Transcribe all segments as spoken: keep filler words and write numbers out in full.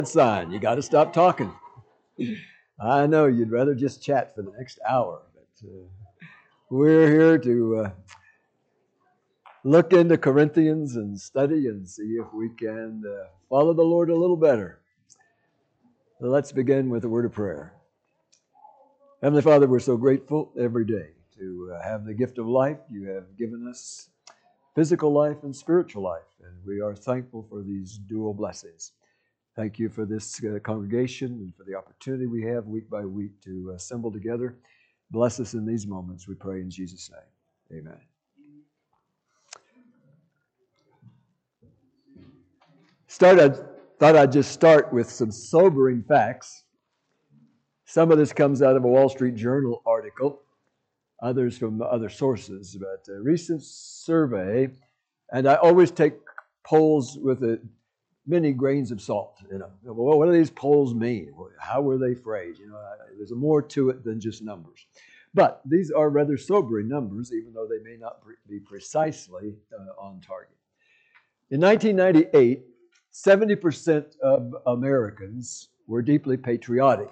Sign. You got to stop talking. I know you'd rather just chat for the next hour, but uh, we're here to uh, look into Corinthians and study and see if we can uh, follow the Lord a little better. So let's begin with a word of prayer. Heavenly Father, we're so grateful every day to uh, have the gift of life. You have given us physical life and spiritual life, and we are thankful for these dual blessings. Thank you for this uh, congregation and for the opportunity we have week by week to assemble together. Bless us in these moments, we pray in Jesus' name. Amen. Start, I thought I'd just start with some sobering facts. Some of this comes out of a Wall Street Journal article, others from other sources. But a recent survey, and I always take polls with a many grains of salt. You know, well, what do these polls mean? How were they phrased? You know, there's more to it than just numbers. But these are rather sobering numbers, even though they may not be precisely uh, on target. In nineteen ninety-eight, seventy percent of Americans were deeply patriotic.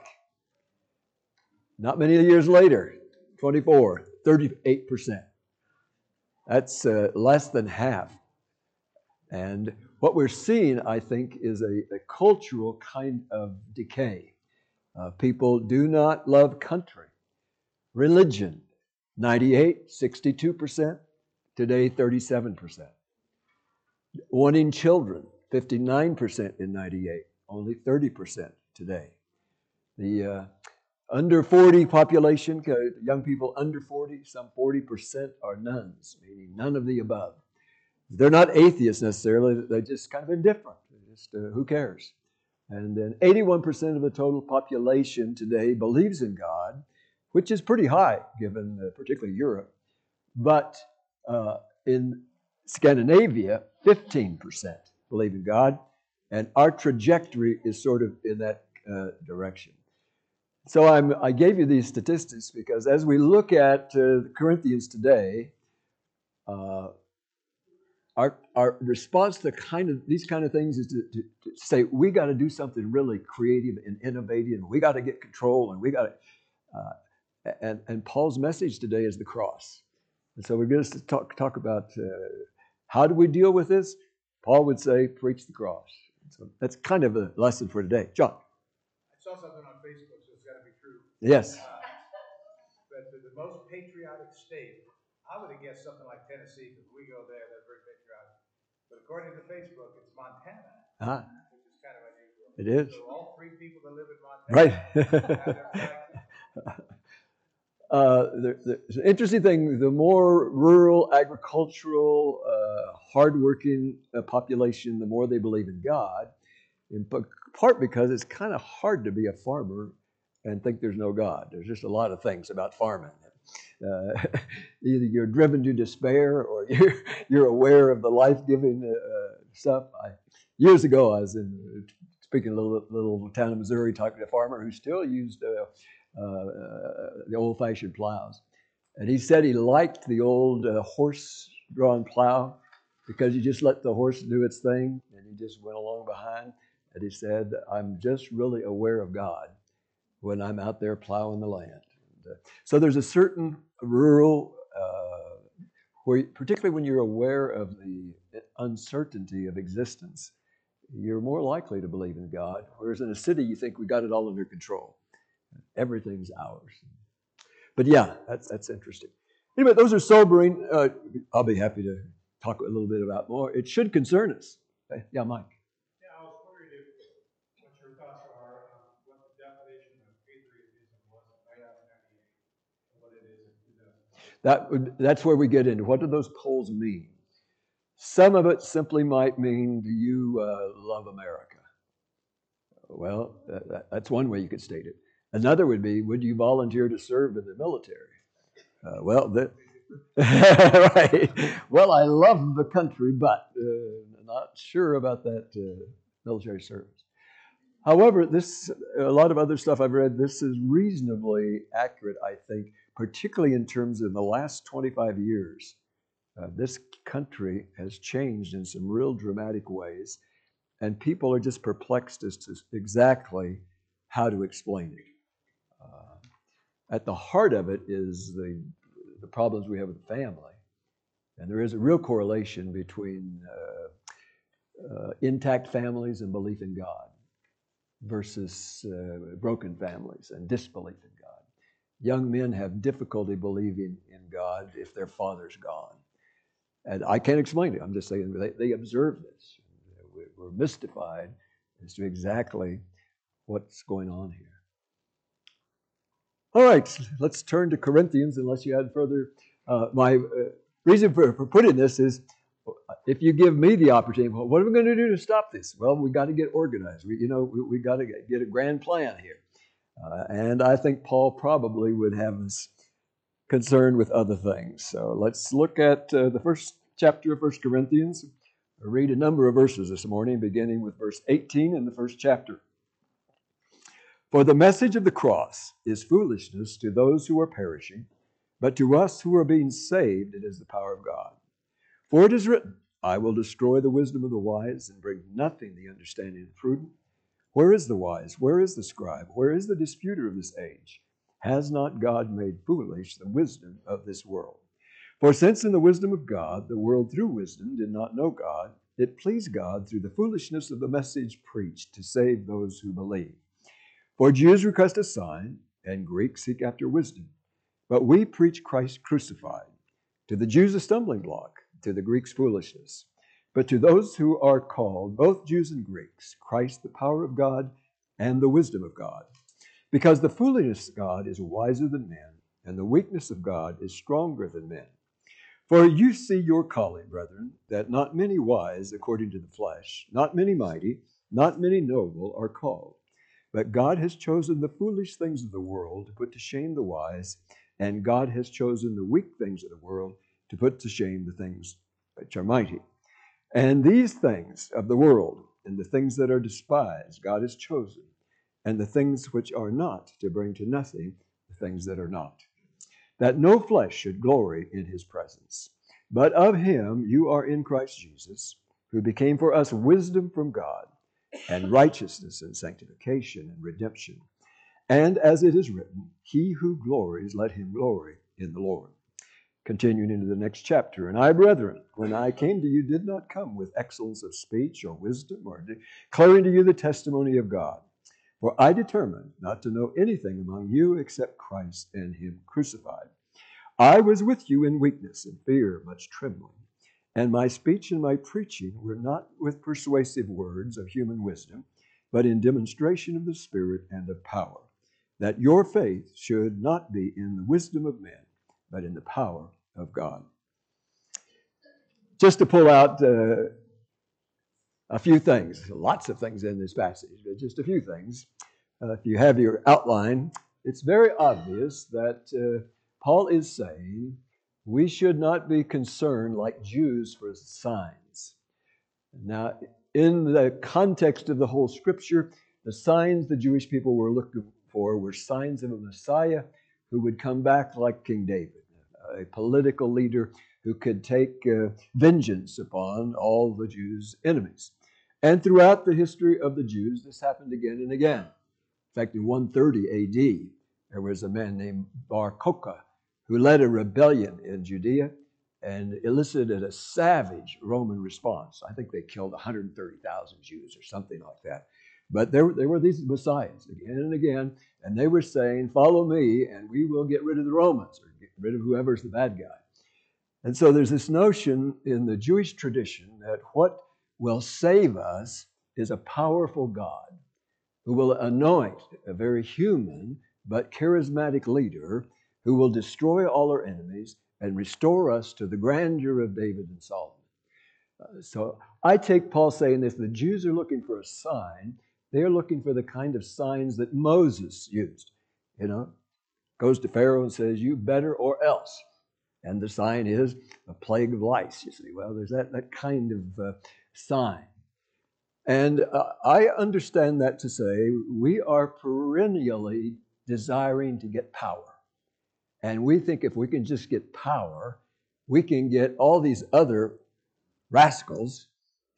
Not many years later, twenty-four, thirty-eight percent. That's uh, less than half. And what we're seeing, I think, is a, a cultural kind of decay. Uh, people do not love country. Religion, ninety-eight, sixty-two percent. Today, thirty-seven percent. Wanting children, fifty-nine percent in ninety-eight. Only thirty percent today. The uh, under forty population, uh, young people under forty, some forty percent are nones, meaning none of the above. They're not atheists necessarily. They're just kind of indifferent. Just uh, who cares? And then eighty-one percent of the total population today believes in God, which is pretty high given uh, particularly Europe. But uh, in Scandinavia, fifteen percent believe in God, and our trajectory is sort of in that uh, direction. So I'm, I gave you these statistics because as we look at uh, the Corinthians today, uh, Our, our response to kind of these kind of things is to, to, to say we got to do something really creative and innovative, and we got to get control, and we got to. Uh, and and Paul's message today is the cross, and so we're going to talk talk about uh, how do we deal with this. Paul would say, preach the cross. So that's kind of a lesson for today. John. I saw something on Facebook, so it's got to be true. Yes. Uh, but the, the most patriotic state, I would have guessed something like Tennessee, because we go there, they're very patriotic. But according to Facebook, it's Montana, Ah, which is kind of unusual. it is. So all three people that live in Montana Right. have their flag. Uh, there, there's an interesting thing. The more rural, agricultural, uh, hardworking uh, population, the more they believe in God. In part because it's kind of hard to be a farmer and think there's no God. There's just a lot of things about farming. Uh, either you're driven to despair or you're, you're aware of the life-giving uh, stuff. I, years ago, I was in speaking in a little, little town in Missouri, talking to a farmer who still used uh, uh, the old-fashioned plows. And he said he liked the old uh, horse-drawn plow because you just let the horse do its thing and he just went along behind. And he said, I'm just really aware of God when I'm out there plowing the land. And, uh, so there's a certain rural, uh, where particularly when you're aware of the uncertainty of existence, you're more likely to believe in God. Whereas in a city, you think we got it all under control. Everything's ours. But yeah, that's that's interesting. Anyway, those are sobering. Uh, I'll be happy to talk a little bit about more. It should concern us. Okay. Yeah, Mike. Yeah, I was wondering if, what your thoughts are on what the definition of patriotism was in nineteen ninety-eight and what it is in two thousand. That would, that's where we get into what do those polls mean. Some of it simply might mean, do you uh, love America? Well, that, that's one way you could state it. Another would be, would you volunteer to serve in the military? Uh, well, the, right. Well, I love the country, but uh, not sure about that uh, military service. However, this a lot of other stuff I've read. This is reasonably accurate, I think, particularly in terms of the last twenty-five years. Uh, this country has changed in some real dramatic ways. and people are just perplexed as to exactly how to explain it. Uh, at the heart of it is the, the problems we have with the family. And there is a real correlation between uh, uh, intact families and belief in God versus uh, broken families and disbelief in God. Young men have difficulty believing in God if their father's gone. And I can't explain it. I'm just saying they, they observe this. We're mystified as to exactly what's going on here. All right, let's turn to Corinthians, unless you had further. Uh, my uh, reason for, for putting this is, if you give me the opportunity, well, what are we going to do to stop this? Well, we got to get organized. We, you know, we, we got to get, get a grand plan here. Uh, and I think Paul probably would have us concerned with other things. So let's look at uh, the first chapter of First Corinthians. I'll read a number of verses this morning, beginning with verse eighteen in the first chapter. For the message of the cross is foolishness to those who are perishing, but to us who are being saved, it is the power of God. For it is written, I will destroy the wisdom of the wise and bring nothing the understanding of the prudent. Where is the wise? Where is the scribe? Where is the disputer of this age? Has not God made foolish the wisdom of this world? For since in the wisdom of God, the world through wisdom did not know God, it pleased God through the foolishness of the message preached to save those who believe. For Jews request a sign, and Greeks seek after wisdom. But we preach Christ crucified. To the Jews a stumbling block, to the Greeks foolishness. But to those who are called, both Jews and Greeks, Christ the power of God and the wisdom of God. Because the foolishness of God is wiser than men, and the weakness of God is stronger than men. For you see your calling, brethren, that not many wise according to the flesh, not many mighty, not many noble are called. But God has chosen the foolish things of the world to put to shame the wise, and God has chosen the weak things of the world to put to shame the things which are mighty. And these things of the world and the things that are despised, God has chosen, and the things which are not to bring to nothing the things that are not, that no flesh should glory in his presence. But of him you are in Christ Jesus, who became for us wisdom from God, and righteousness and sanctification and redemption. And as it is written, he who glories, let him glory in the Lord. Continuing into the next chapter. And I, brethren, when I came to you, did not come with excellence of speech or wisdom or declaring to you the testimony of God. For I determined not to know anything among you except Christ and him crucified. I was with you in weakness and fear, much trembling. And my speech and my preaching were not with persuasive words of human wisdom, but in demonstration of the Spirit and of power, that your faith should not be in the wisdom of men, but in the power of God. Just to pull out uh, a few things, lots of things in this passage, but just a few things. Uh, if you have your outline, it's very obvious that uh, Paul is saying we should not be concerned like Jews for signs. Now, in the context of the whole Scripture, the signs the Jewish people were looking for were signs of a Messiah who would come back like King David, a political leader who could take uh, vengeance upon all the Jews' enemies. And throughout the history of the Jews, this happened again and again. In fact, in one thirty A D, there was a man named Bar Kokhba who led a rebellion in Judea and elicited a savage Roman response. I think they killed one hundred thirty thousand Jews or something like that. But there, there were these messiahs again and again, and they were saying, follow me and we will get rid of the Romans or get rid of whoever's the bad guy. And so there's this notion in the Jewish tradition that what will save us is a powerful God who will anoint a very human but charismatic leader who will destroy all our enemies and restore us to the grandeur of David and Solomon. Uh, so I take Paul saying this, the Jews are looking for a sign. They're looking for the kind of signs that Moses used. You know, goes to Pharaoh and says, you better or else. And the sign is a plague of lice, you see. Well, there's that, that kind of uh, sign. And uh, I understand that to say we are perennially desiring to get power. And we think if we can just get power, we can get all these other rascals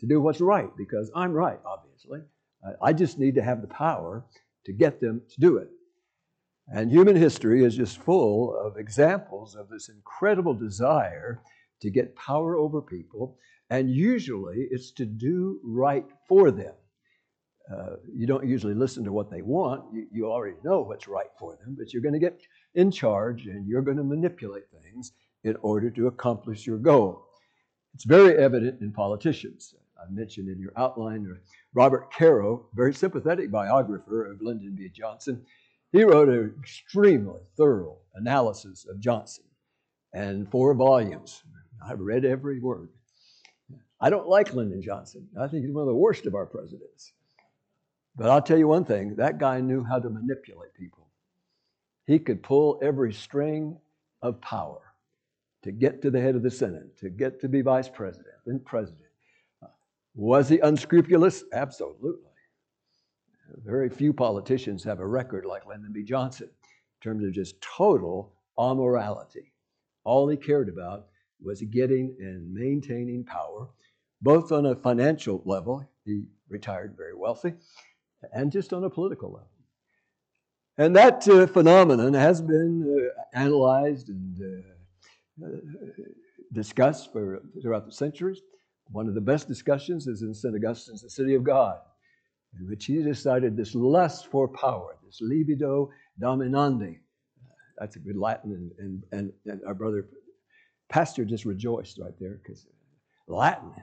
to do what's right because I'm right, obviously. I just need to have the power to get them to do it. And human history is just full of examples of this incredible desire to get power over people, and usually it's to do right for them. Uh, you don't usually listen to what they want. You, you already know what's right for them, but you're going to get in charge and you're going to manipulate things in order to accomplish your goal. It's very evident in politicians. I mentioned in your outline Robert Caro, very sympathetic biographer of Lyndon B. Johnson. He wrote an extremely thorough analysis of Johnson, and four volumes. I've read every word. I don't like Lyndon Johnson. I think he's one of the worst of our presidents. But I'll tell you one thing, that guy knew how to manipulate people. He could pull every string of power to get to the head of the Senate, to get to be vice president, then president. Was he unscrupulous? Absolutely. Very few politicians have a record like Lyndon B. Johnson in terms of just total amorality. All he cared about was getting and maintaining power, both on a financial level, he retired very wealthy, and just on a political level. And that uh, phenomenon has been uh, analyzed and uh, uh, discussed for, throughout the centuries. One of the best discussions is in Saint Augustine's The City of God, in which he decided this lust for power, this libido dominandi. That's a good Latin, and, and, and our brother pastor just rejoiced right there because Latin.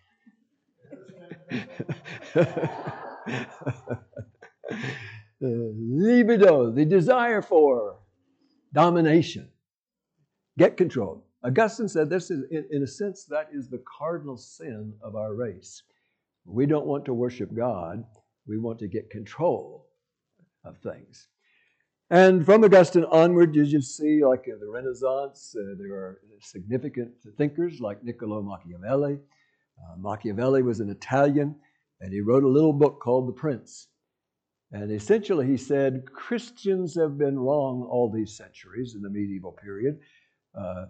Libido, the desire for domination, get control. Augustine said this is, in, in a sense, that is the cardinal sin of our race. We don't want to worship God. We want to get control of things. And from Augustine onward, you just see, like in the Renaissance, uh, there are significant thinkers like Niccolo Machiavelli. Uh, Machiavelli was an Italian, and he wrote a little book called The Prince. And essentially he said, Christians have been wrong all these centuries in the medieval period. Uh,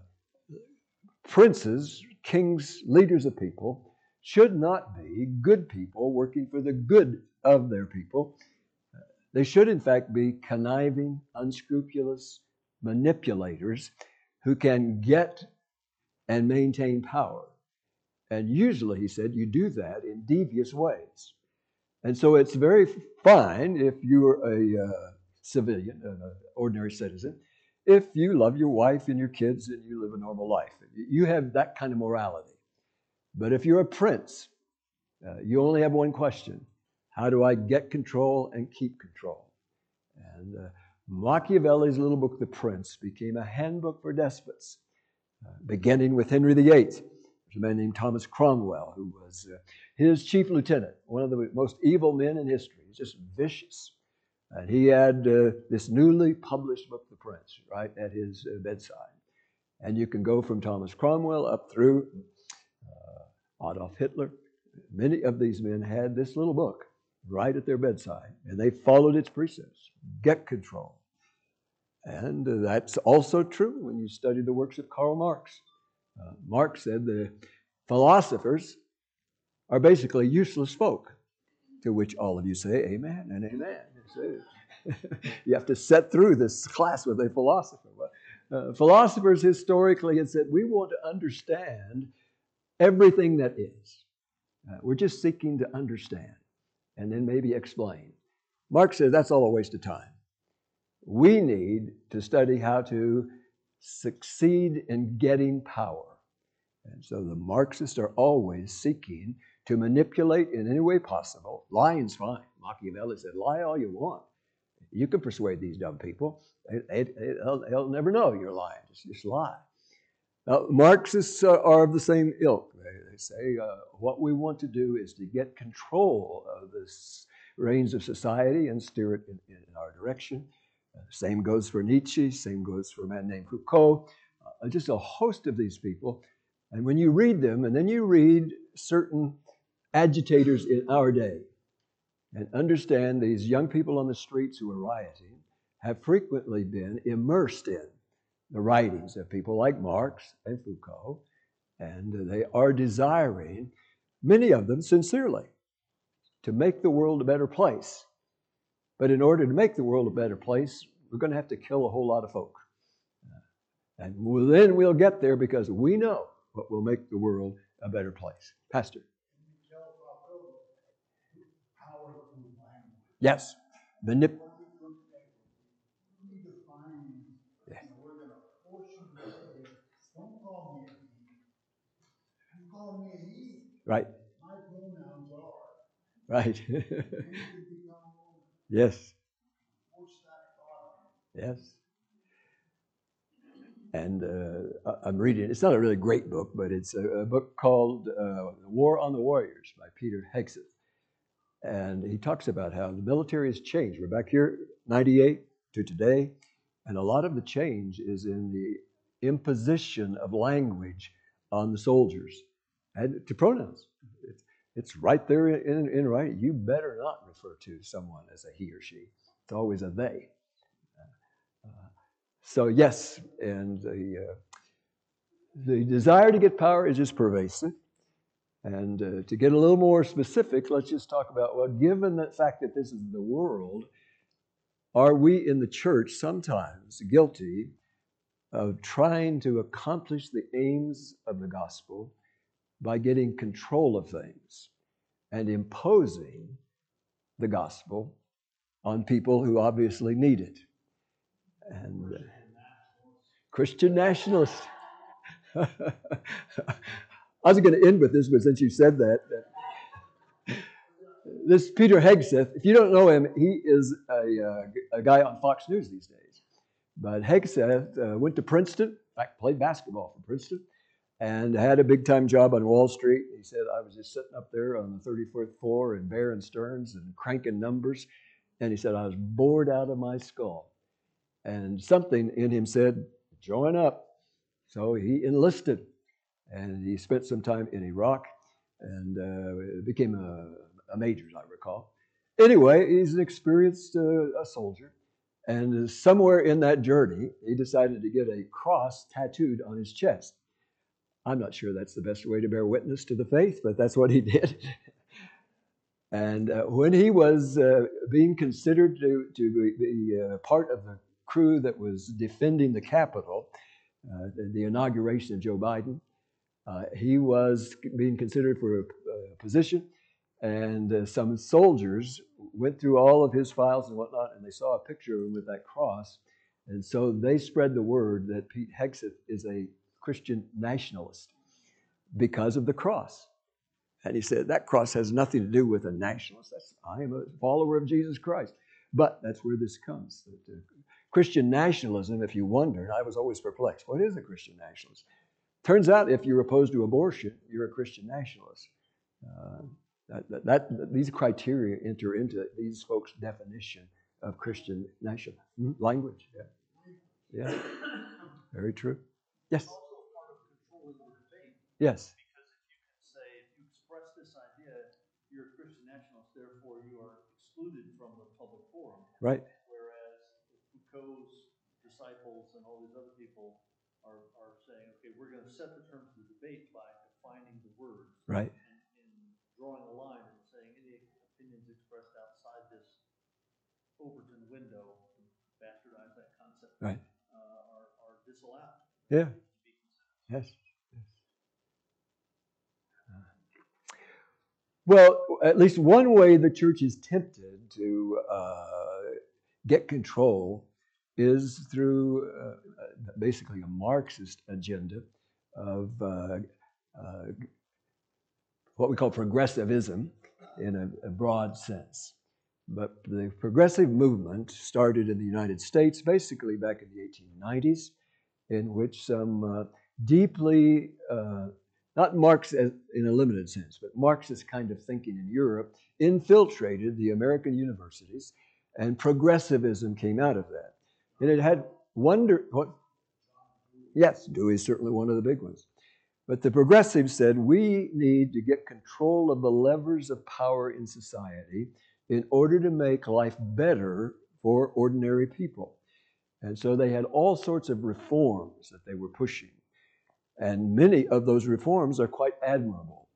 princes, kings, leaders of people should not be good people working for the good of their people. They should, in fact, be conniving, unscrupulous manipulators who can get and maintain power. And usually, he said, you do that in devious ways. And so it's very fine if you're a uh, civilian, an ordinary citizen, if you love your wife and your kids and you live a normal life. You have that kind of morality. But if you're a prince, uh, you only have one question. How do I get control and keep control? And uh, Machiavelli's little book, The Prince, became a handbook for despots, uh, beginning with Henry the Eighth. There's a man named Thomas Cromwell, who was uh, his chief lieutenant, one of the most evil men in history. He's just vicious. And he had uh, this newly published book, The Prince, right at his uh, bedside. And you can go from Thomas Cromwell up through uh, Adolf Hitler. Many of these men had this little book right at their bedside, and they followed its precepts. Get control. And uh, that's also true when you study the works of Karl Marx. Uh, Marx said the philosophers are basically useless folk, to which all of you say amen and amen. You have to set through this class with a philosopher. Uh, philosophers historically had said, we want to understand everything that is. Uh, we're just seeking to understand and then maybe explain. Marx says that's all a waste of time. We need to study how to succeed in getting power. And so the Marxists are always seeking to manipulate in any way possible. Lying's fine. Machiavelli said, lie all you want. You can persuade these dumb people. They, they, they'll, they'll never know you're lying. Just, just lie. Now, Marxists uh, are of the same ilk. They, they say uh, what we want to do is to get control of the reins of society and steer it in, in our direction. Uh, same goes for Nietzsche. Same goes for a man named Foucault. Uh, just a host of these people. And when you read them, and then you read certain agitators in our day, and understand these young people on the streets who are rioting have frequently been immersed in the writings of people like Marx and Foucault, and they are desiring many of them sincerely, to make the world a better place. But in order to make the world a better place, we're going to have to kill a whole lot of folk. And then we'll get there because we know what will make the world a better place. Pastor. Yes. Manip- yes. Right. Right. Yes. Yes. And uh, I'm reading, it's not a really great book, but it's a, a book called uh, War on the Warriors by Peter Hegseth. And he talks about how the military has changed. We're back here, ninety-eight to today, and a lot of the change is in the imposition of language on the soldiers and to pronouns. It's, it's right there in, in writing. You better not refer to someone as a he or she. It's always a they. Uh, so yes, and the uh, the desire to get power is just pervasive. And uh, to get a little more specific, let's just talk about, well, given the fact that this is the world, are we in the church sometimes guilty of trying to accomplish the aims of the gospel by getting control of things and imposing the gospel on people who obviously need it? And uh, Christian nationalists. I was going to end with this, but since you said that, that this Peter Hegseth, if you don't know him, he is a, uh, a guy on Fox News these days. But Hegseth uh, went to Princeton, in fact, played basketball for Princeton, and had a big-time job on Wall Street. He said, I was just sitting up there on the thirty-fourth floor in Bear and Stearns and cranking numbers. And he said, I was bored out of my skull. And something in him said, join up. So he enlisted. And he spent some time in Iraq and uh, became a, a major, as I recall. Anyway, he's an experienced uh, a soldier. And somewhere in that journey, he decided to get a cross tattooed on his chest. I'm not sure that's the best way to bear witness to the faith, but that's what he did. And uh, when he was uh, being considered to, to be uh, part of the crew that was defending the Capitol, uh, the, the inauguration of Joe Biden, Uh, he was being considered for a, a position, and uh, some soldiers went through all of his files and whatnot, and they saw a picture of him with that cross. And so they spread the word that Pete Hegseth is a Christian nationalist because of the cross. And he said, that cross has nothing to do with a nationalist. That's, I am a follower of Jesus Christ. But that's where this comes. That, uh, Christian nationalism, if you wondered, I was always perplexed. What is a Christian nationalist? Turns out if you're opposed to abortion, you're a Christian nationalist. Uh, that, that, that, these criteria enter into these folks' definition of Christian national hmm? language. Yeah. Yeah. Very true. Yes. It's also part of controlling the debate. Yes. Because if you can say, if you express this idea, you're a Christian nationalist, therefore you are excluded from the public forum. Right. Whereas Foucault's disciples and all these other people are, are saying, okay, we're going to set the terms of the debate by defining the words. Right. And, and drawing a line and saying any opinions expressed outside this Overton window, to bastardize that concept, Right. uh, are, are disallowed. Yeah. Yes. Yes. Uh, well, at least one way the church is tempted to uh, get control is through uh, basically a Marxist agenda of uh, uh, what we call progressivism in a, a broad sense. But the progressive movement started in the United States basically back in the eighteen nineties, in which some uh, deeply, uh, not Marx as, in a limited sense, but Marxist kind of thinking in Europe infiltrated the American universities, and progressivism came out of that. And it had wonder, what? Yes, Dewey is certainly one of the big ones. But the progressives said, we need to get control of the levers of power in society in order to make life better for ordinary people. And so they had all sorts of reforms that they were pushing. And many of those reforms are quite admirable.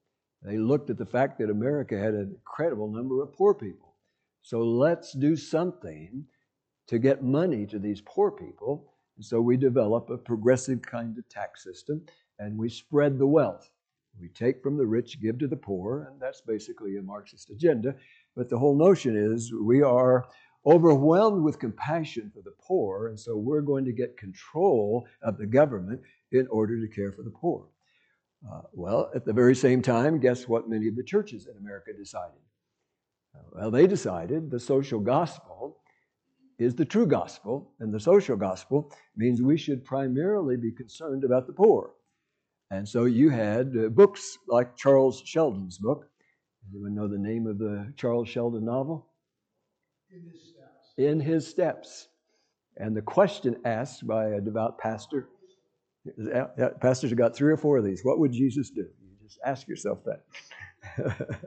They looked at the fact that America had an incredible number of poor people. So let's do something to get money to these poor people. And so we develop a progressive kind of tax system, and we spread the wealth. We take from the rich, give to the poor, and that's basically a Marxist agenda. But the whole notion is we are overwhelmed with compassion for the poor, and so we're going to get control of the government in order to care for the poor. Uh, well, at the very same time, guess what many of the churches in America decided? Uh, well, they decided the social gospel is the true gospel, and the social gospel means we should primarily be concerned about the poor. And so you had uh, books like Charles Sheldon's book. Anyone know the name of the Charles Sheldon novel? In his steps. In His Steps. And the question asked by a devout pastor, pastors have got three or four of these. What would Jesus do? You just ask yourself that.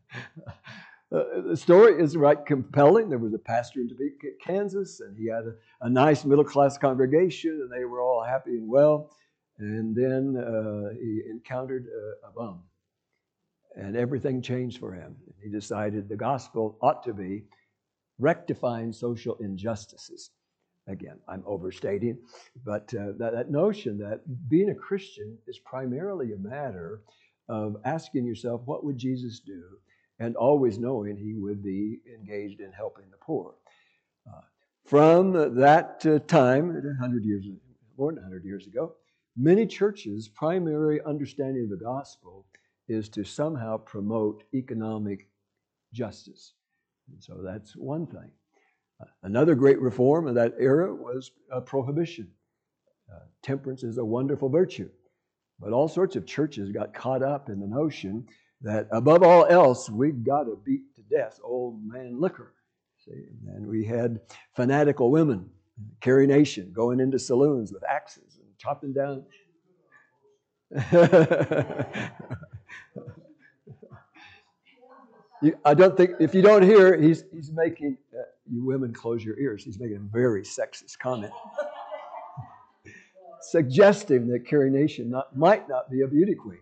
Uh, the story is right compelling. There was a pastor in Topeka, Kansas, and he had a, a nice middle-class congregation, and they were all happy and well. And then uh, he encountered a, a bum, and everything changed for him. He decided the gospel ought to be rectifying social injustices. Again, I'm overstating, but uh, that, that notion that being a Christian is primarily a matter of asking yourself, what would Jesus do? And always knowing he would be engaged in helping the poor. Uh, from that uh, time, one hundred years, more than one hundred years ago, many churches' primary understanding of the gospel is to somehow promote economic justice. And so that's one thing. Uh, another great reform of that era was uh, prohibition. Uh, temperance is a wonderful virtue. But all sorts of churches got caught up in the notion that above all else, we've got to beat to death old man liquor. See? And we had fanatical women, Carrie Nation, going into saloons with axes and chopping down. you, I don't think, if you don't hear, he's, he's making, uh, you women close your ears, he's making a very sexist comment. Suggesting that Carrie Nation not, might not be a beauty queen.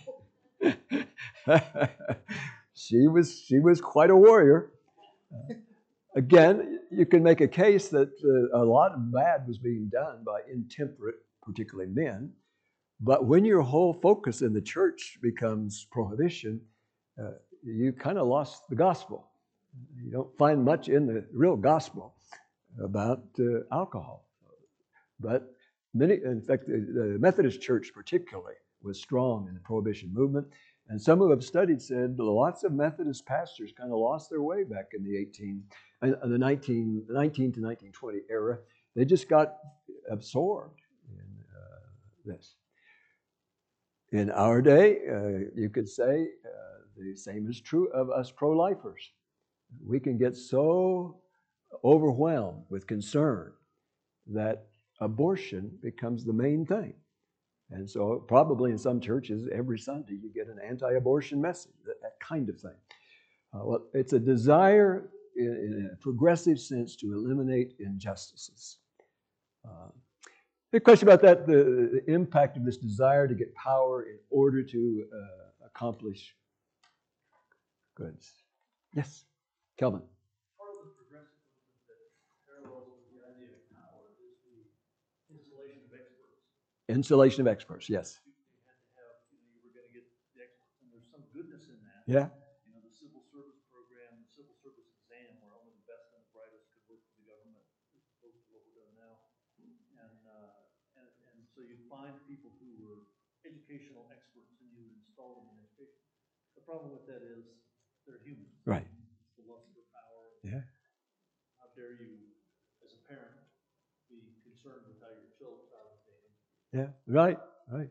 she was she was quite a warrior. Uh, again, you can make a case that uh, a lot of bad was being done by intemperate, particularly men. But when your whole focus in the church becomes prohibition, uh, you kind of lost the gospel. You don't find much in the real gospel about uh, alcohol. But many, in fact, the Methodist Church particularly was strong in the prohibition movement. And some who have studied said lots of Methodist pastors kind of lost their way back in the eighteen, uh, the nineteen, nineteen to nineteen twenty era. They just got absorbed in uh, this. In our day, uh, you could say uh, the same is true of us pro-lifers. We can get so overwhelmed with concern that abortion becomes the main thing. And so probably in some churches, every Sunday you get an anti-abortion message, that, that kind of thing. Uh, well, it's a desire in, in a progressive sense to eliminate injustices. Uh, a question about that, the, the impact of this desire to get power in order to uh, accomplish goods. Yes, Kelvin. Part of the progressive movement that parallels with the idea of power is the installation of experts. Installation of experts, yes. You had to have, you know, you were going to get the experts, and there's some goodness in that. Yeah. You know, the civil service program, the civil service exam, where only the best and the brightest could work for the government, as opposed to what we're doing now. And uh, and and so you find people who were educational experts, and you install them in education. The problem with that is they're human. Right. It's the lust for power. Yeah. How dare you, as a parent, be concerned with how your children are behaving? Yeah, right, right.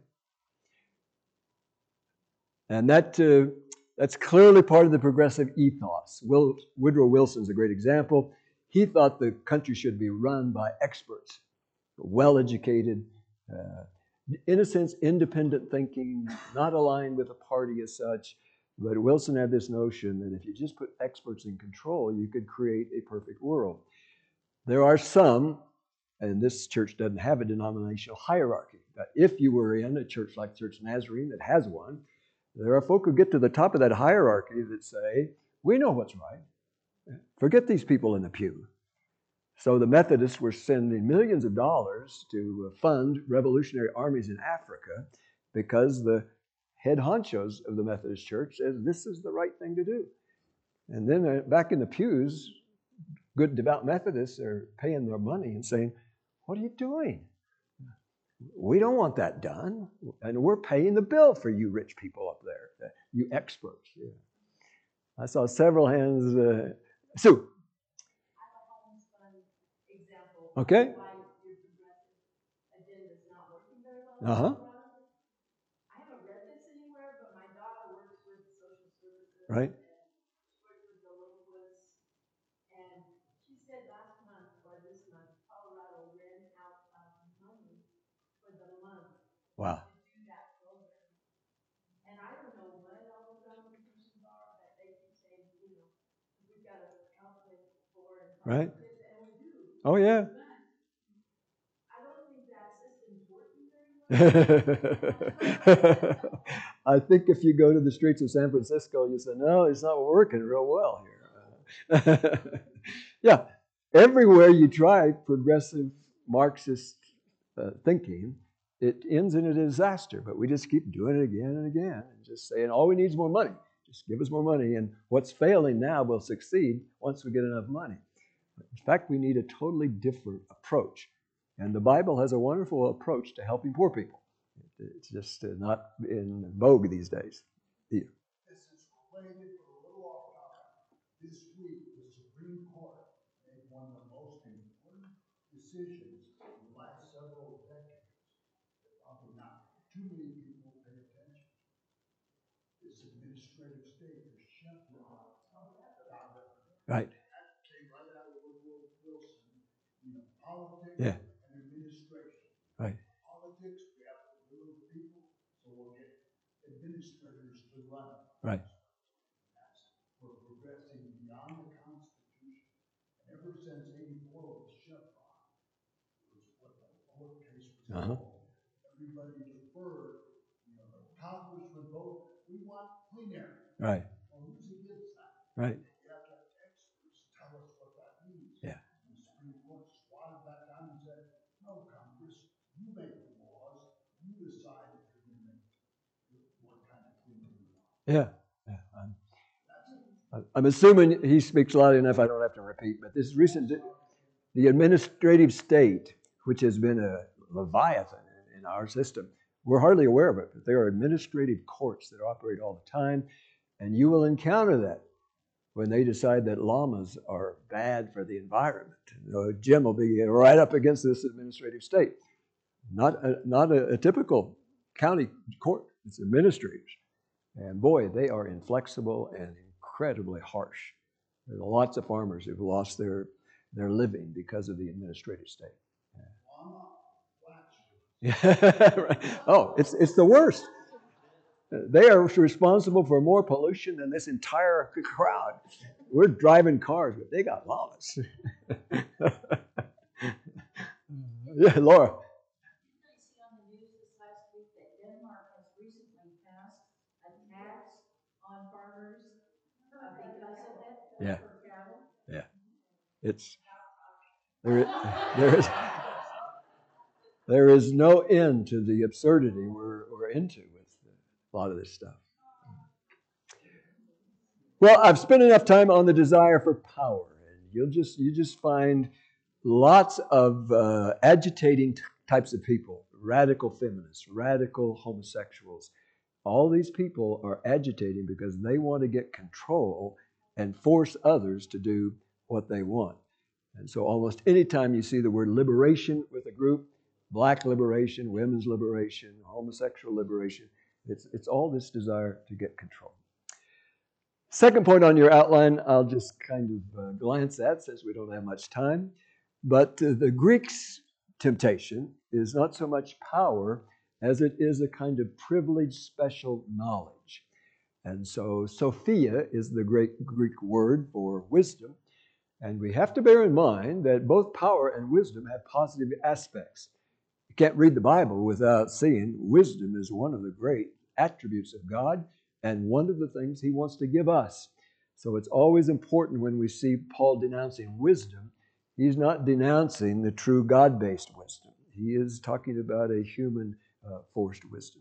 And that uh, that's clearly part of the progressive ethos. Will, Woodrow Wilson's a great example. He thought the country should be run by experts, well-educated, uh, in a sense, independent thinking, not aligned with a party as such. But Wilson had this notion that if you just put experts in control, you could create a perfect world. There are some, and this church doesn't have a denominational hierarchy, but if you were in a church like Church Nazarene that has one, There are folk who get to the top of that hierarchy that say, we know what's right. Forget these people in the pew. So the Methodists were sending millions of dollars to fund revolutionary armies in Africa because the head honchos of the Methodist Church said this is the right thing to do. And then uh, back in the pews, good devout Methodists are paying their money and saying, what are you doing? We don't want that done. And we're paying the bill for you rich people up there, you experts. Yeah. I saw several hands. Uh, Sue. Okay. Uh-huh. I haven't read this anywhere, but my daughter works with social services. Right. She works with delinquents. And she said last month or this month, Colorado ran out of money for the month. Wow. To do that program. And I don't know what all the ramifications are, but they keep saying, you know, we've got to calculate for and right. This, and we do. Oh, yeah. I think if you go to the streets of San Francisco, you say, no, it's not working real well here. Yeah, everywhere you try progressive Marxist uh, thinking, it ends in a disaster. But we just keep doing it again and again and just saying, all we need is more money. Just give us more money. And what's failing now will succeed once we get enough money. In fact, we need a totally different approach. And the Bible has a wonderful approach to helping poor people. It's just uh, not in vogue these days. Yeah. This is related for a little off topic. This week, the Supreme Court made one of the most important decisions in the last several decades that probably not too many people pay attention to. This administrative state, the Chevron doctrine. Right. That came right out of Woodrow Wilson. You know, politics. Yeah. Administration. Right. Politics, we have to deal with people, so we'll get administrators to run it. Right. That's, we're progressing beyond the Constitution. And ever since eighty-four with Chevron, was what the court case was uh-huh. called. Everybody deferred. You know, the Congress would vote, we want clean air. Right. Well, who's against that? Right. We have to have experts tell us what that means. Yeah. And the Supreme Court swatted that down and said, no, Congress, you make the laws, you decide if you're going to make what kind of clean air you want. Yeah. yeah. I'm, I'm assuming he speaks loud enough I don't have to repeat, but this recent, the administrative state, which has been a leviathan in, in our system, we're hardly aware of it, but there are administrative courts that operate all the time, and you will encounter that when they decide that llamas are bad for the environment. You know, Jim will be right up against this administrative state. Not a, not a, a typical county court. It's administrators. And boy, they are inflexible and incredibly harsh. There's lots of farmers who've lost their, their living because of the administrative state. Yeah. Right. Oh, it's it's the worst. They are responsible for more pollution than this entire crowd. We're driving cars, but they got llamas. Yeah, Laura. Did I see on the news this last week that Denmark has recently passed a tax on farmers uh, because of that? Yeah. For cattle? Yeah. It's there. Is, there is there is no end to the absurdity we're we're into with a lot of this stuff. Well, I've spent enough time on the desire for power, and you'll just you just find lots of uh, agitating t- types of people, radical feminists, radical homosexuals. All these people are agitating because they want to get control and force others to do what they want. And so almost any time you see the word liberation with a group, black liberation, women's liberation, homosexual liberation, it's, it's all this desire to get control. Second point on your outline, I'll just kind of uh, glance at since we don't have much time. But uh, the Greeks' temptation is not so much power as it is a kind of privileged special knowledge. And so Sophia is the great Greek word for wisdom. And we have to bear in mind that both power and wisdom have positive aspects. You can't read the Bible without seeing wisdom is one of the great attributes of God. and one of the things he wants to give us. So it's always important when we see Paul denouncing wisdom, he's not denouncing the true God-based wisdom. He is talking about a human uh, forced wisdom.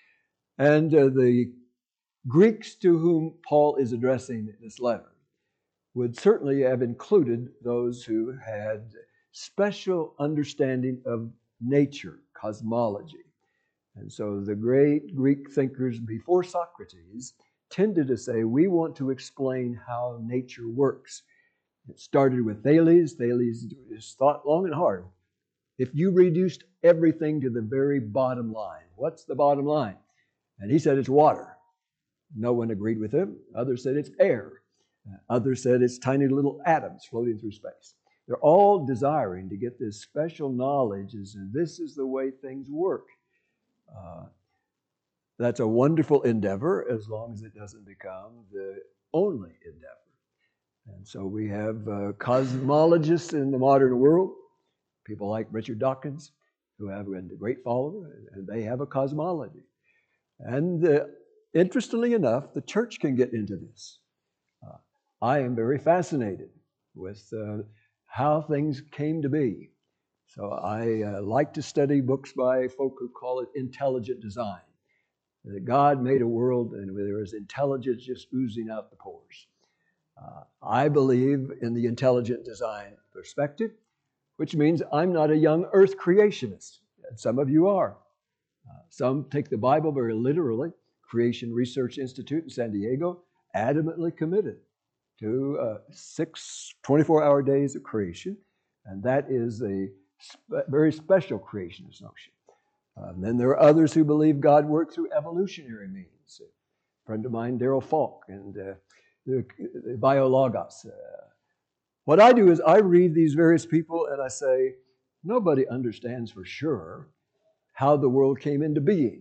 And uh, the Greeks to whom Paul is addressing this letter would certainly have included those who had special understanding of nature, cosmology. And so the great Greek thinkers before Socrates tended to say, we want to explain how nature works. It started with Thales. Thales just thought long and hard. If you reduced everything to the very bottom line, what's the bottom line? And he said it's water. No one agreed with him. Others said it's air. Others said it's tiny little atoms floating through space. They're all desiring to get this special knowledge, and this is the way things work. Uh, that's a wonderful endeavor as long as it doesn't become the only endeavor. And so we have uh, cosmologists in the modern world, people like Richard Dawkins, who have been a great follower, and they have a cosmology. And uh, interestingly enough, the church can get into this. Uh, I am very fascinated with uh, how things came to be. So I uh, like to study books by folk who call it intelligent design. That God made a world and there is intelligence just oozing out the pores. Uh, I believe in the intelligent design perspective, which means I'm not a young earth creationist. And some of you are. Uh, some take the Bible very literally. Creation Research Institute in San Diego, adamantly committed to uh, six twenty-four hour days of creation. And that is a spe- very special creationist notion. Um, then there are others who believe God worked through evolutionary means. A friend of mine, Daryl Falk, and uh, the, the Biologos. Uh, what I do is I read these various people and I say, nobody understands for sure how the world came into being.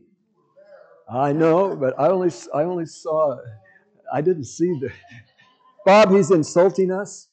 I know, but I only I only saw, I didn't see the, Bob, he's insulting us.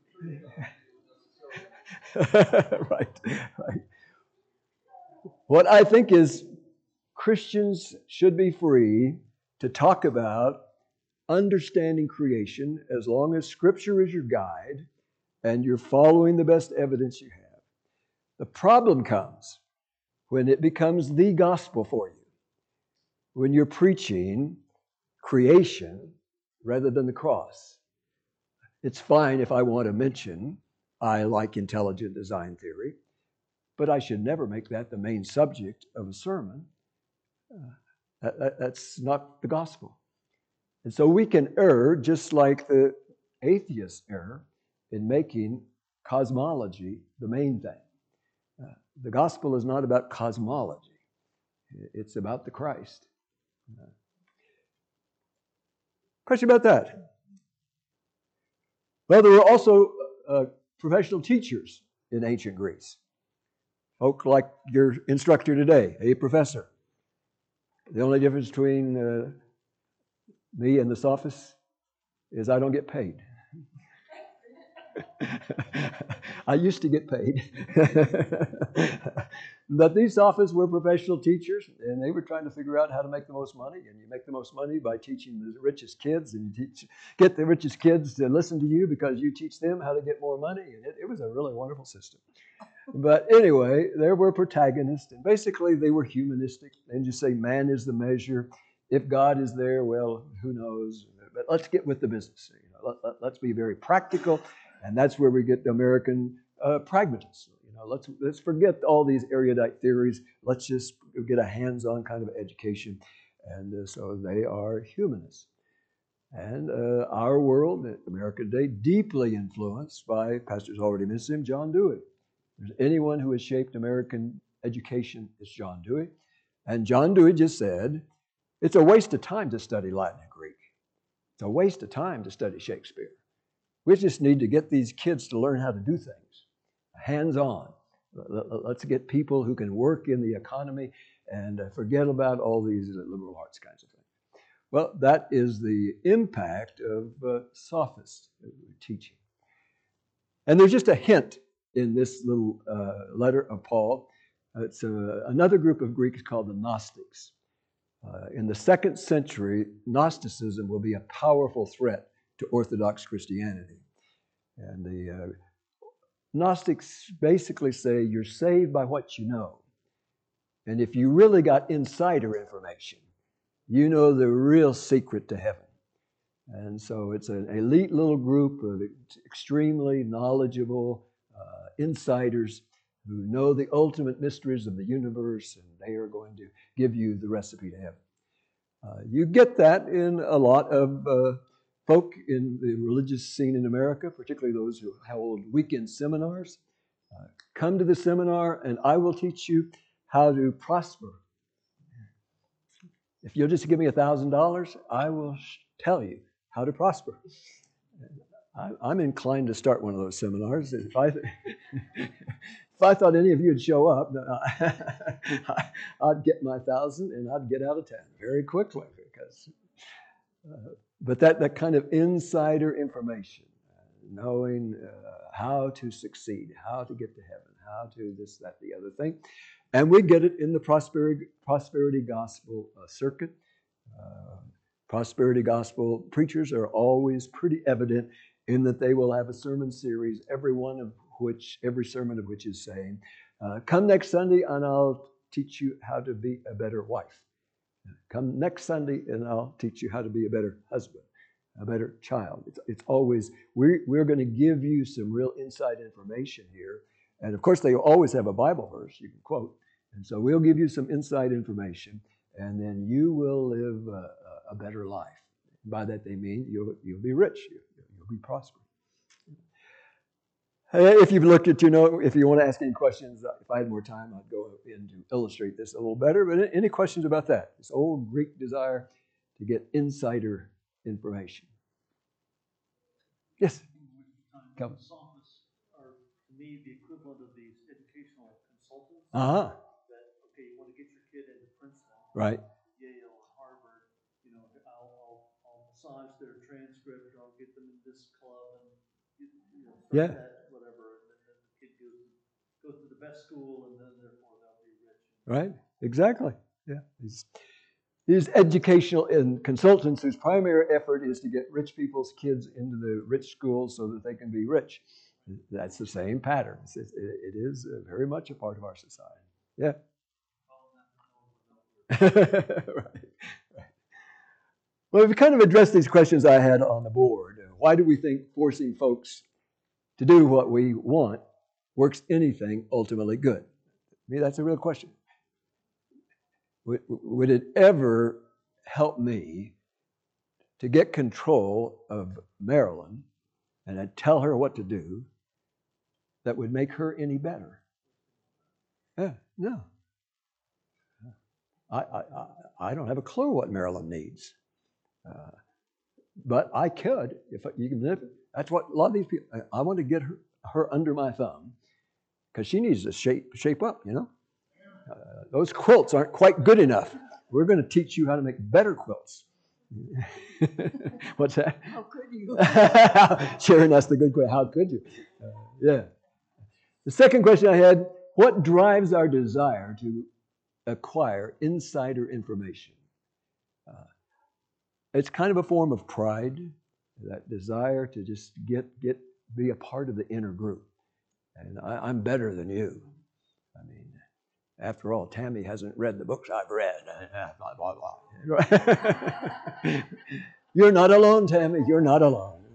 right, right. What I think is Christians should be free to talk about understanding creation as long as Scripture is your guide and you're following the best evidence you have. The problem comes when it becomes the gospel for you, when you're preaching creation rather than the cross. It's fine if I want to mention I like intelligent design theory, but I should never make that the main subject of a sermon. Uh, that, that, that's not the gospel. And so we can err just like the atheists err in making cosmology the main thing. Uh, the gospel is not about cosmology. It's about the Christ. Uh, question about that? Well, there were also uh, professional teachers in ancient Greece. Folk like your instructor today, a professor. The only difference between uh, me and the sophist is I don't get paid. I used to get paid. But these sophists were professional teachers, and they were trying to figure out how to make the most money. And you make the most money by teaching the richest kids, and you teach, get the richest kids to listen to you because you teach them how to get more money. And it, it was a really wonderful system. But anyway, there were protagonists, and basically they were humanistic. And just say man is the measure. If God is there, well, who knows? But let's get with the business. You know, let, let, let's be very practical, and that's where we get the American uh, pragmatists. You know, let's let's forget all these erudite theories. Let's just get a hands-on kind of education, and uh, so they are humanists. And uh, our world, America today, deeply influenced by, Pastor's already mentioned him, John Dewey. If there's anyone who has shaped American education, it's John Dewey. And John Dewey just said, it's a waste of time to study Latin and Greek. It's a waste of time to study Shakespeare. We just need to get these kids to learn how to do things, hands-on. Let's get people who can work in the economy and forget about all these liberal arts kinds of things. Well, that is the impact of uh, sophist teaching. And there's just a hint in this little uh, letter of Paul. It's uh, another group of Greeks called the Gnostics. Uh, in the second century, Gnosticism will be a powerful threat to Orthodox Christianity. And the uh, Gnostics basically say you're saved by what you know. And if you really got insider information, you know the real secret to heaven. And so it's an elite little group of extremely knowledgeable uh, insiders who know the ultimate mysteries of the universe, and they are going to give you the recipe to heaven. Uh, you get that in a lot of uh, folk in the religious scene in America, particularly those who hold weekend seminars. Uh, come to the seminar and I will teach you how to prosper. If you'll just give me a thousand dollars, I will tell you how to prosper. I, I'm inclined to start one of those seminars. If I, if I thought any of you would show up, I'd get my thousand and I'd get out of town very quickly. Because, uh, but that, that kind of insider information, uh, knowing uh, how to succeed, how to get to heaven, how to this, that, the other thing. And we get it in the prosperity, prosperity gospel uh, circuit. Uh, prosperity gospel preachers are always pretty evident in that they will have a sermon series, every one of which, every sermon of which is saying, uh, come next Sunday and I'll teach you how to be a better wife. Come next Sunday and I'll teach you how to be a better husband, a better child. It's, it's always, we're, we're going to give you some real inside information here. And of course, they always have a Bible verse you can quote. And so we'll give you some inside information, and then you will live a, a better life. By that they mean you'll, you'll be rich, you'll, you'll be prosperous. If you've looked at, you know, if you want to ask any questions, if I had more time, I'd go in to illustrate this a little better. But any questions about that? This old Greek desire to get insider information. Yes? Come. Sophists are, to me, the equivalent of these educational consultants. Uh-huh. That, okay, you want to get your kid into Princeton, right? Yale, Harvard, you know, I'll, I'll, I'll massage their transcript, or I'll get them in this club, and you know, start yeah. that, whatever, and then, then the kid goes, goes to the best school, and then therefore they'll be rich. Right, exactly, yeah. These, these educational and consultants whose primary effort is to get rich people's kids into the rich schools so that they can be rich. That's the same pattern. It's, it, it is very much a part of our society. Yeah. right, right. Well, we've kind of addressed these questions I had on the board. Why do we think forcing folks to do what we want works anything ultimately good? I mean, that's a real question. Would, would it ever help me to get control of Marilyn and I'd tell her what to do that would make her any better? Yeah, no. I, I, I don't have a clue what Marilyn needs. Uh, but I could, if you can live it. That's what a lot of these people, I, I want to get her, her under my thumb because she needs to shape, shape up, you know. Uh, those quilts aren't quite good enough. We're going to teach you how to make better quilts. What's that? How could you? Sharon, that's the good question. How could you? Uh, yeah. The second question I had, what drives our desire to acquire insider information? Uh, it's kind of a form of pride, that desire to just get, get be a part of the inner group. And I, I'm better than you. I mean, after all, Tammy hasn't read the books I've read. Blah, blah, blah. You're not alone, Tammy. You're not alone.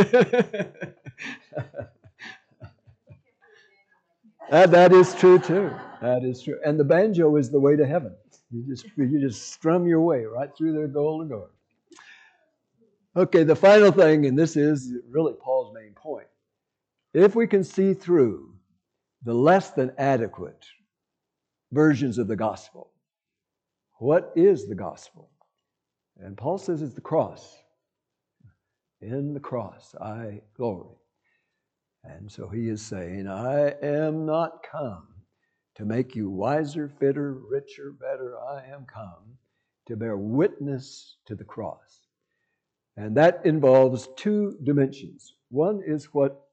that, that is true, too. That is true. And the banjo is the way to heaven. You just, you just strum your way right through their golden doors. Okay, the final thing, and this is really Paul's main point. If we can see through the less than adequate versions of the gospel, what is the gospel? And Paul says it's the cross. In the cross, I glory. And so he is saying, I am not come to make you wiser, fitter, richer, better. I am come to bear witness to the cross. And that involves two dimensions. One is what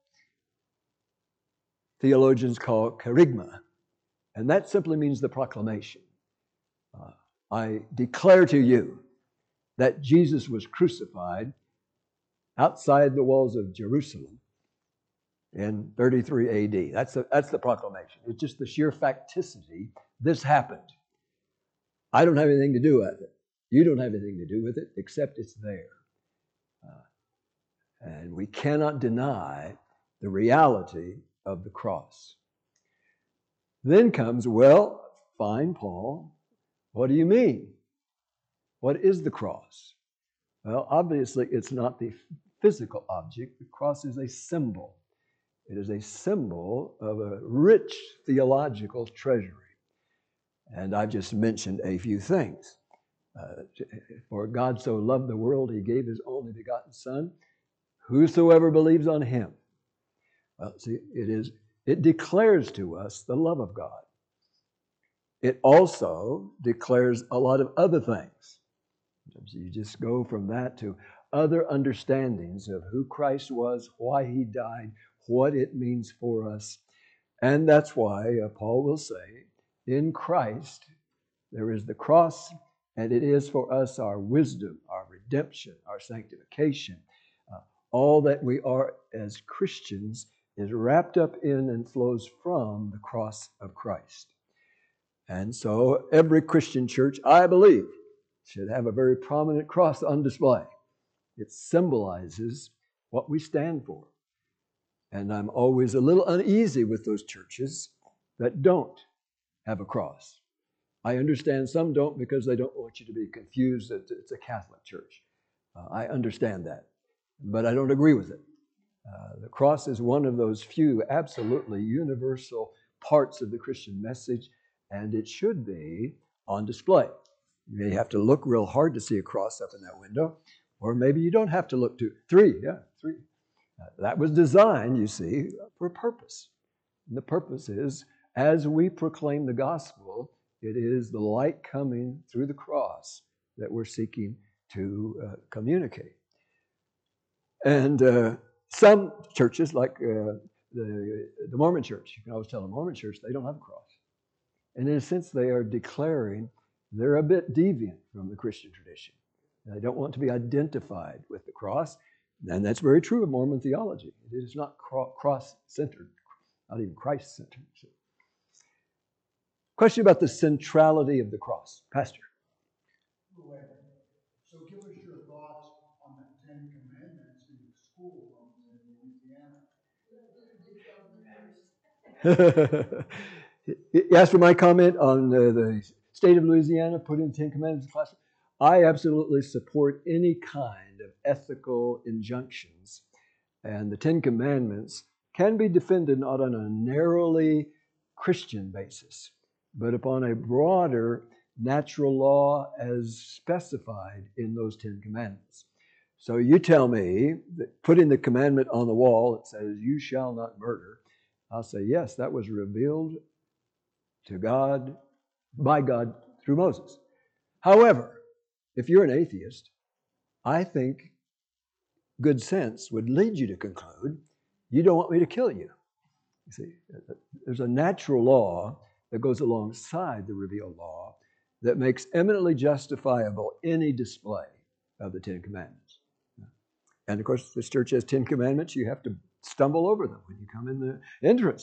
theologians call kerygma, and that simply means the proclamation. Uh, I declare to you that Jesus was crucified outside the walls of Jerusalem in thirty-three A D. That's the, that's the proclamation. It's just the sheer facticity. This happened. I don't have anything to do with it. You don't have anything to do with it, except it's there. Uh, and we cannot deny the reality of the cross. Then comes, well, fine, Paul, what do you mean? What is the cross? Well, obviously, it's not the physical object. The cross is a symbol. It is a symbol of a rich theological treasury. And I've just mentioned a few things. Uh, For God so loved the world, he gave his only begotten Son. Whosoever believes on him. Well, see, it is, it declares to us the love of God. It also declares a lot of other things. So you just go from that to other understandings of who Christ was, why he died, what it means for us. And that's why uh, Paul will say, in Christ there is the cross, and it is for us our wisdom, our redemption, our sanctification. Uh, all that we are as Christians is wrapped up in and flows from the cross of Christ. And so every Christian church, I believe, should have a very prominent cross on display. It symbolizes what we stand for. And I'm always a little uneasy with those churches that don't have a cross. I understand some don't because they don't want you to be confused that it's a Catholic church. Uh, I understand that, but I don't agree with it. Uh, the cross is one of those few absolutely universal parts of the Christian message, and it should be on display. You may have to look real hard to see a cross up in that window, or maybe you don't have to look to three. Yeah, three. Uh, that was designed, you see, for a purpose. And the purpose is, as we proclaim the gospel, it is the light coming through the cross that we're seeking to uh, communicate. And uh, some churches, like uh, the, the Mormon church, you can always tell the Mormon church, they don't have a cross. And in a sense, they are declaring they're a bit deviant from the Christian tradition. They don't want to be identified with the cross. And that's very true of Mormon theology. It is not cross-centered, not even Christ-centered. Question about the centrality of the cross. Pastor. So give us your thoughts on the Ten Commandments in the school in Louisiana. You asked for my comment on uh, the state of Louisiana putting the Ten Commandments in class. I absolutely support any kind of ethical injunctions. And the Ten Commandments can be defended not on a narrowly Christian basis, but upon a broader natural law as specified in those Ten Commandments. So you tell me that putting the commandment on the wall that says, you shall not murder, I'll say, yes, that was revealed to God, by God, through Moses. However, if you're an atheist, I think good sense would lead you to conclude, you don't want me to kill you. You see, there's a natural law that goes alongside the revealed law that makes eminently justifiable any display of the Ten Commandments. And of course, this church has Ten Commandments. You have to stumble over them when you come in the entrance.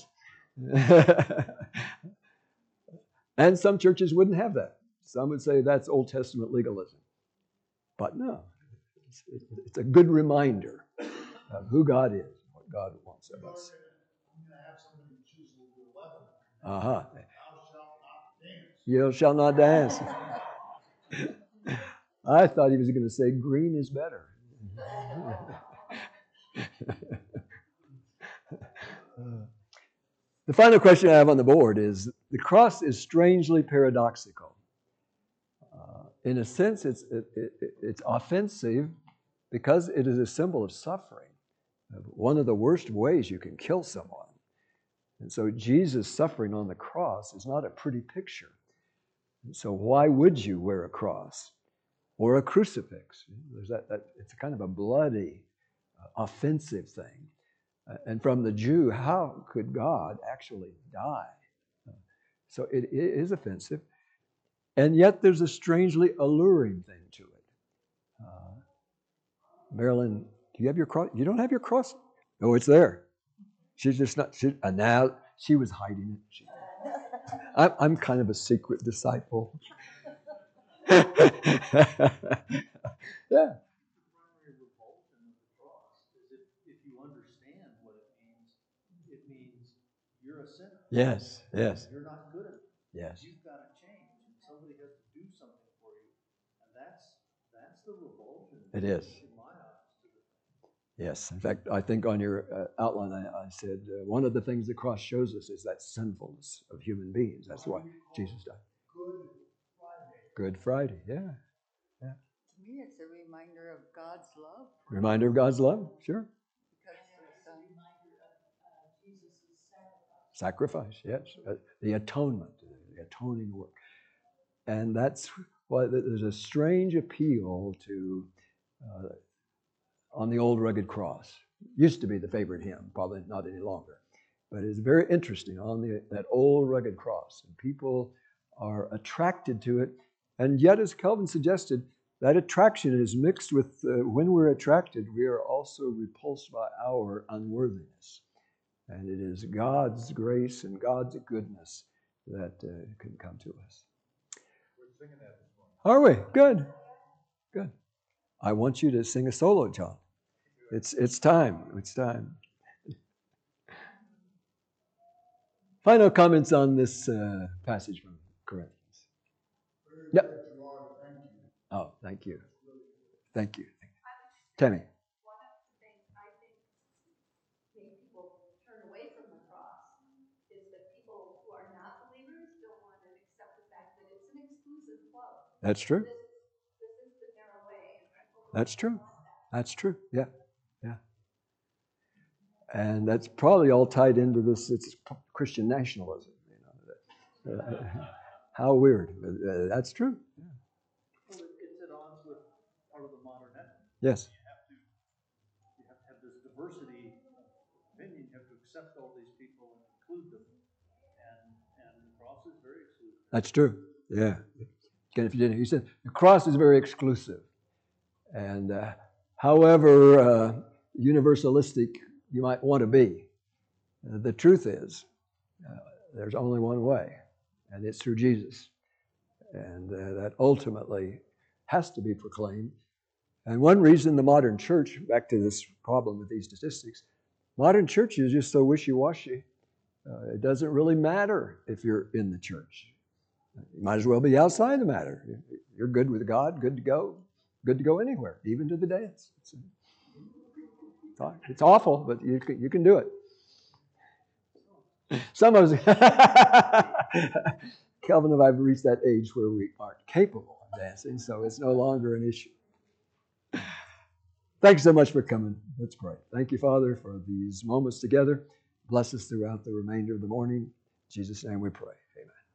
And some churches wouldn't have that. Some would say that's Old Testament legalism. But no, it's, it's a good reminder of who God is, what God wants of us. I'm going to have somebody choose eleven. Uh-huh. Thou shalt not dance. You shall not dance. I thought he was going to say green is better. The final question I have on the board is, the cross is strangely paradoxical. Uh, in a sense, it's, it, it, it's offensive because it is a symbol of suffering. One of the worst ways you can kill someone. And so Jesus suffering on the cross is not a pretty picture. And so why would you wear a cross or a crucifix? There's that, that, it's kind of a bloody, uh, offensive thing. Uh, and from the Jew, how could God actually die? Uh, so it, it is offensive. And yet there's a strangely alluring thing to it. Uh, Marilyn, do you have your cross? You don't have your cross? Oh, it's there. She's just not, she, and now she was hiding it. She, I'm, I'm kind of a secret disciple. Yeah. The primary revulsion of the cross is if, if you understand what it means, it means you're a sinner. Yes, yes, You're not good enough. yes. You've got to change, and somebody has to do something for you, and that's that's the revulsion. It is. In my eyes, to the thing. Yes. In fact, I think on your uh, outline, I, I said uh, one of the things the cross shows us is that sinfulness of human beings. That's why Jesus died. Good Friday. Good Friday, yeah. To me, it's a reminder of God's love. Reminder of God's love, sure. Because it's, um, Sacrifice, yes. Uh, the atonement, the atoning work. And that's why there's a strange appeal to, uh, on the old rugged cross. Used to be the favorite hymn, probably not any longer. But it's very interesting on the, that old rugged cross. And people are attracted to it. And yet, as Calvin suggested, that attraction is mixed with, uh, when we're attracted, we are also repulsed by our unworthiness. And it is God's grace and God's goodness that uh, can come to us. We're singing that this morning. Are we? Good. Good. I want you to sing a solo, John. It's it's time. It's time. Final comments on this uh, passage from Corinthians. Yep. Oh, thank you. Thank you. Tammy. One of the things I think make people turn away from the cross is that people who are not believers don't want to accept the fact that it's an exclusive club. That's true. This is, this is the narrow way. And people That's true. don't want that. That's true. Yeah. Yeah. And that's probably all tied into this. It's Christian nationalism. You know, uh, how weird. Uh, that's true. Yeah. Well, it, it's at odds with part of the modern ethic. Yes. You have to, you have to have this diversity of opinion. You have to accept all these people and include them. And and the cross is very exclusive. That's true. Yeah. Again, if you didn't, he said the cross is very exclusive. And uh, however uh, universalistic you might want to be, uh, the truth is uh, there's only one way, and it's through Jesus. And uh, that ultimately has to be proclaimed. And one reason the modern church, back to this problem with these statistics, modern church is just so wishy-washy. Uh, it doesn't really matter if you're in the church. You might as well be outside the matter. You're good with God, good to go, good to go anywhere, even to the dance. It's, it's awful, but you can, you can do it. Some of us, Kelvin and I have reached that age where we aren't capable of dancing, so it's no longer an issue. Thanks so much for coming. Let's pray. Thank you, Father, for these moments together. Bless us throughout the remainder of the morning. In Jesus' name we pray. Amen.